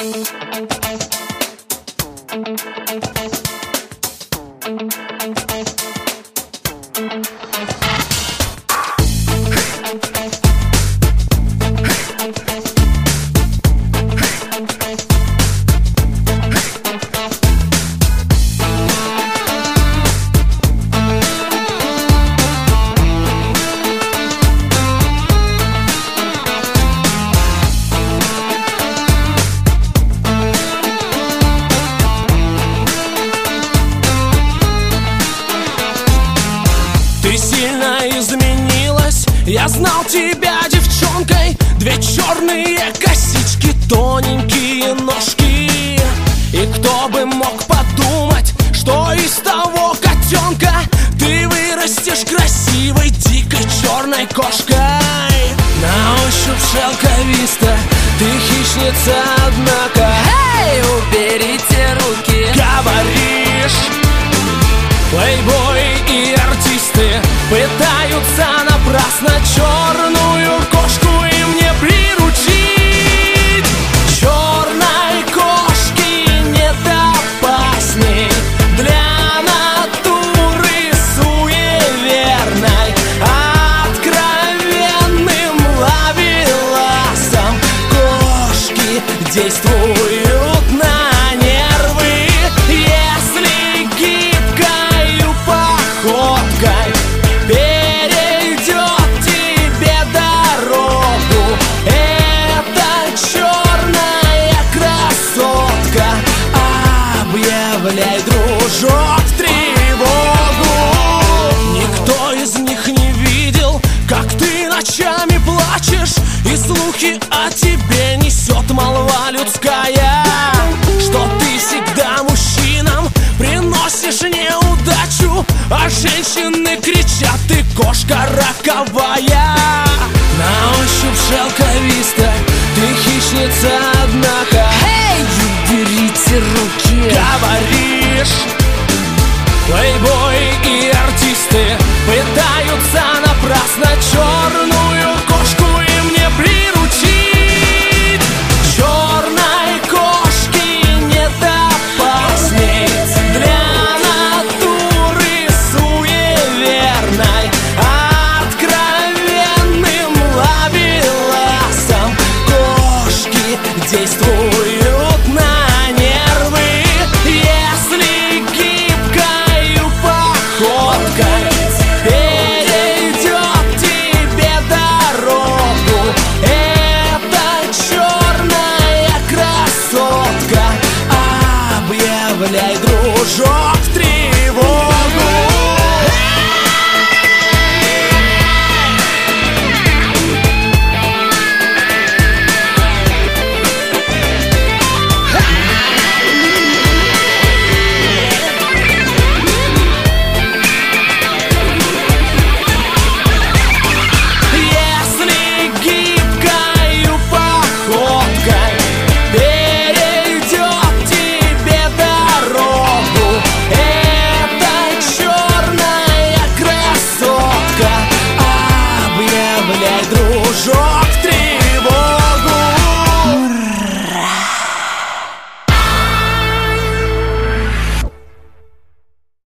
Я знал тебя девчонкой, две черные косички, тоненькие ножки. И кто бы мог подумать, что из того котенка ты вырастешь красивой дикой черной кошкой. На ощупь шелковисто, ты хищница, однако. Эй, уберите руки! Говоришь, плейбой и артисты пытаются напрасно черную кошку и мне приручить. Черной кошки нет опасней для натуры суеверной. Откровенным ловеласом кошки действуют на нервы. Если гибкою походкой перейдет тебе дорогу эта черная красотка, объявляй, дружок, тревогу. Никто из них не видел, как ты ночами плачешь, и слухи о тебе несет молва людская, что ты всегда мужчинам приносишь неудачу, а женщины кричат: ты кошка роковая. На ощупь шелковисто, ты хищница, однако. Эй, уберите руки! Говоришь, плейбой и артисты пытаются напрасно черную кошку и мне приручить. Черной кошки нет опасней для натуры суеверной. Откровенным ловеласом кошки действуют на нервы. Если гибкою походкой перейдет тебе дорогу эта черная красотка, объявляй, дружок,